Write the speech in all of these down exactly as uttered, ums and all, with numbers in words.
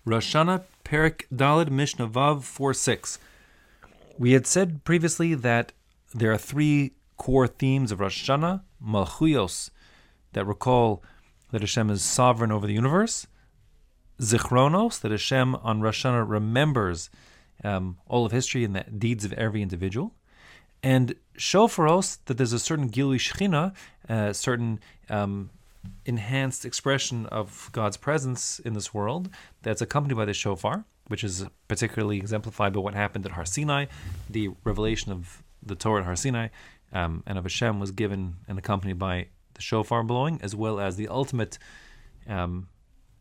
Rosh Hashanah, Perek Daled, Mishnah Vav four six. We had said previously that there are three core themes of Rosh Hashanah, Malchuyos, that recall that Hashem is sovereign over the universe, Zichronos, that Hashem on Rosh Hashanah remembers um, all of history and the deeds of every individual, and Shofaros, that there's a certain Gilui Shechina, a certain um, enhanced expression of God's presence in this world that's accompanied by the shofar, which is particularly exemplified by what happened at Har Sinai. The revelation of the Torah at Har Sinai um, and of Hashem was given and accompanied by the shofar blowing, as well as the ultimate um,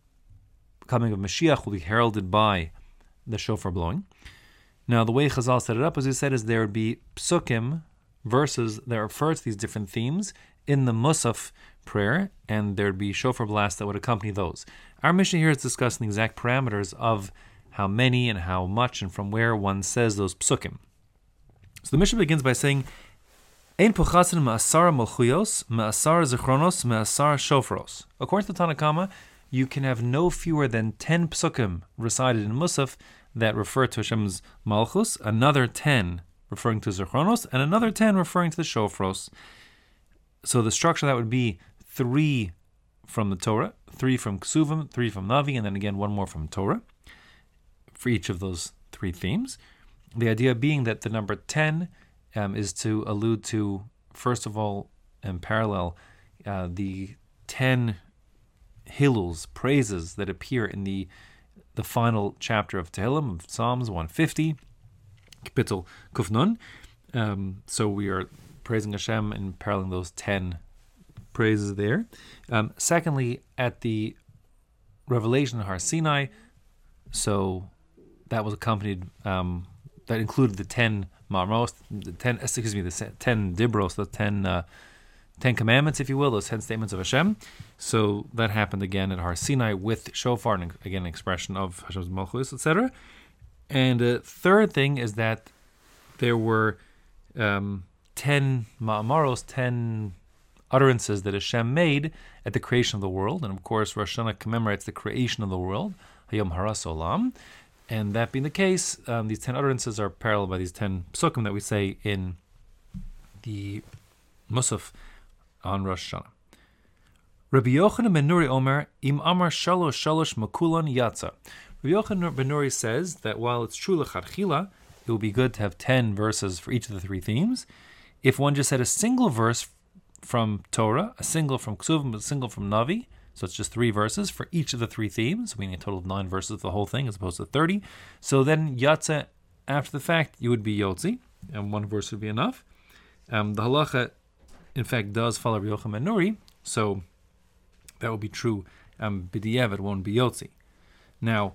coming of Mashiach will be heralded by the shofar blowing. Now, the way Chazal set it up, as we said, is there would be psukim, verses that refer to these different themes in the Musaf prayer, and there would be shofar blasts that would accompany those. Our mission here is discussing the exact parameters of how many and how much and from where one says those psukim. So the mission begins by saying, Ein puchasin ma'asar malchuyos, ma'asar zichronos, ma'asar shofaros. According to the Tanna Kama, you can have no fewer than ten psukim recited in Musaf that refer to Hashem's malchus, another ten referring to zichronos, and another ten referring to the shofaros. So the structure that would be three from the Torah, three from Ksuvim, three from Navi, and then again one more from Torah for each of those three themes. The idea being that the number ten um, is to allude to, first of all, in parallel, uh, the ten Hiluls, praises that appear in the the final chapter of Tehillim, of Psalms one fifty, Kapitel Kuf Nun. Um, so we are praising Hashem and paralleling those ten praises there. Um, secondly, at the revelation of Har Sinai, so that was accompanied, um, that included the ten Ma'amros, the ten, excuse me, the ten Dibros, the ten, uh, ten commandments, if you will, those ten statements of Hashem. So that happened again at Har Sinai with shofar, and again, an expression of Hashem's Malchus, et cetera. And the third thing is that there were um, ten Ma'amaros, ten utterances that Hashem made at the creation of the world. And of course, Rosh Hashanah commemorates the creation of the world, Hayom Haras Olam. And that being the case, um, these ten utterances are paralleled by these ten psukim that we say in the Musaf on Rosh Hashanah. Rabbi Yochanan ben Nuri Omer, Im Amar Shalosh Shalosh Makulon Yatza. Rabbi Yochanan ben Nuri says that while it's true l'chadchila, it would be good to have ten verses for each of the three themes. If one just had a single verse from Torah, a single from Ksuvim, a single from Navi, so it's just three verses for each of the three themes, meaning a total of nine verses for the whole thing as opposed to thirty. So then Yatza, after the fact, you would be Yotzi, and one verse would be enough. Um, the halacha, in fact, does follow Rabbi Yochanan ben Nuri, so that will be true. Um, B'di'ev, it won't be Yotzi. Now,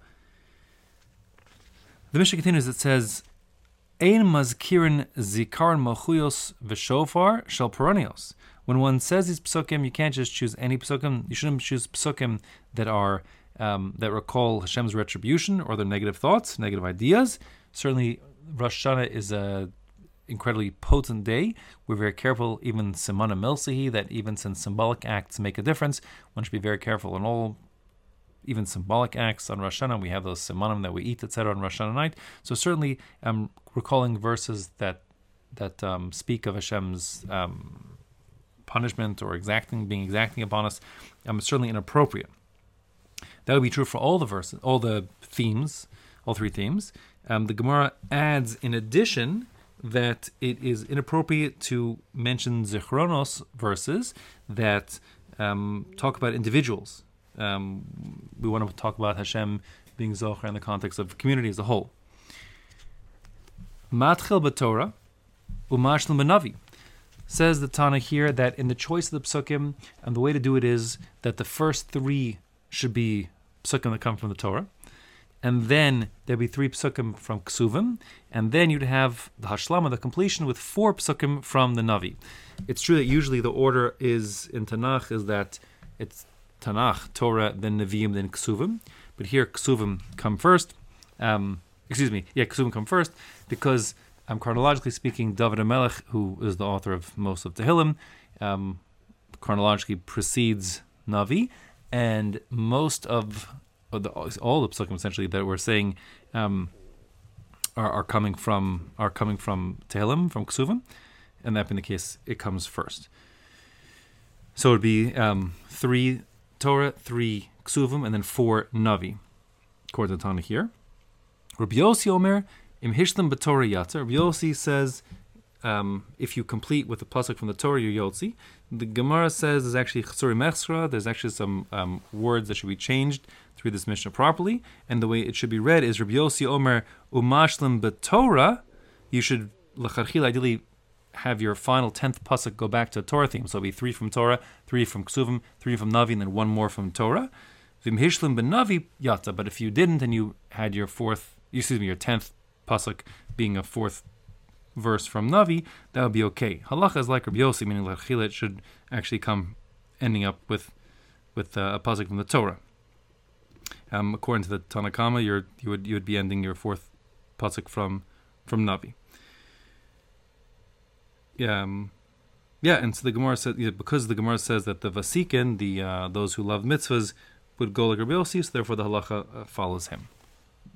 the Mishnah continues, it says, Ein mazkirin zikaron malchuyos v'shofar shel peronios. When one says these psukim, you can't just choose any psukim. You shouldn't choose psukim that are um, that recall Hashem's retribution or their negative thoughts, negative ideas. Certainly, Rosh Hashanah is a incredibly potent day. We're very careful, even Simana Milsihi, that even since symbolic acts make a difference, one should be very careful in all, even symbolic acts on Rosh Hashanah. We have those simanim that we eat, et cetera, on Rosh Hashanah night. So certainly, um, recalling verses that that um, speak of Hashem's um, punishment or exacting, being exacting upon us, um, is certainly inappropriate. That would be true for all the verses, all the themes, all three themes. Um, the Gemara adds, in addition, that it is inappropriate to mention Zichronos verses that um, talk about individuals. Um, we want to talk about Hashem being Zohar in the context of community as a whole. Matchil b'Torah, umashlim b'Navi. Says the Tana here that in the choice of the psukim, and the way to do it is that the first three should be psukim that come from the Torah, and then there'd be three psukim from Ksuvim, and then you'd have the Hashlama, the completion, with four psukim from the Navi. It's true that usually the order is in Tanakh is that it's Tanakh, Torah, then Nevi'im, then Ksuvim, but here Ksuvim come first. Um, excuse me, yeah, Ksuvim come first because, um, chronologically speaking, David HaMelech, who is the author of most of Tehillim, um, chronologically precedes Navi, and most of or the, all the psukim essentially that we're saying um, are, are coming from are coming from Tehillim, from Ksuvim, and that being the case, it comes first. So it would be um, three Torah, three Ksuvim, and then four Navi, according to Tana here. Rabbi Yossi Omer, Im Hishlam B'Torah Yatzer. Rabbi Yossi says, um, if you complete with the pasuk from the Torah, you're Yotzi. The Gemara says there's actually Chesuri Mechsra, there's actually some um, words that should be changed to read this Mishnah properly, and the way it should be read is Rabbi Yossi Omer Umashlam B'Torah. You should, l'charchil, ideally have your final tenth pasuk go back to a Torah theme. So it'll be three from Torah, three from Ksuvim, three from Navi, and then one more from Torah. Vim Hishlim Ben Navi Yata. But if you didn't and you had your fourth, excuse me, your tenth pasuk being a fourth verse from Navi, that would be okay. Halacha is like Rabbi Yossi, meaning l'chila it should actually come ending up with with uh, a pasuk from the Torah. Um, according to the Tanakama, you're, you would you would be ending your fourth pasuk from from Navi. Um, yeah, and so the Gemara says, yeah, because the Gemara says that the Vasikin, the uh, those who love mitzvahs, would go like Rabbi Yossi, so therefore the halacha uh, follows him.